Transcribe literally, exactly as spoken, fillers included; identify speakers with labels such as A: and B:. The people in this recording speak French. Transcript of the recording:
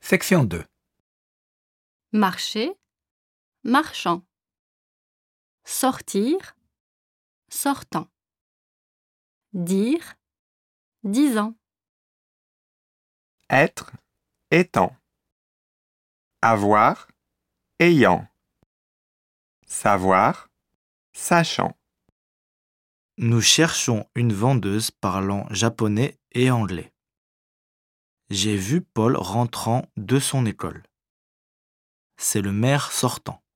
A: Section deux.
B: Marcher, marchant. Sortir, sortant. Dire, disant.
C: Être, étant. Avoir, ayant. Savoir, sachant.
D: Nous cherchons une vendeuse parlant japonais et anglais. J'ai vu Paul rentrant de son école. C'est le maire sortant.